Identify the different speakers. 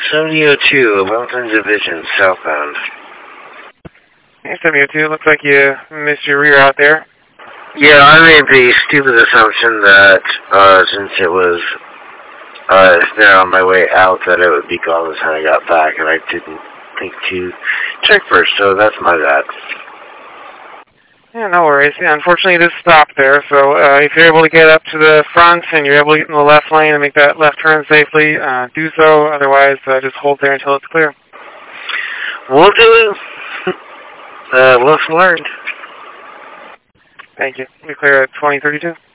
Speaker 1: 7002, 11th Division, southbound.
Speaker 2: Hey, 7002, looks like you missed your reroute there.
Speaker 1: Yeah, I made the stupid assumption that, since it was, there on my way out, that it would be gone by the time I got back, and I didn't think to check first, so that's my bad.
Speaker 2: Yeah, no worries. Yeah, unfortunately, it is stopped there, so if you're able to get up to the front and you're able to get in the left lane and make that left turn safely, do so. Otherwise, just hold there until it's clear.
Speaker 1: We'll do it. Lesson learned.
Speaker 2: Thank you. We clear at 2032.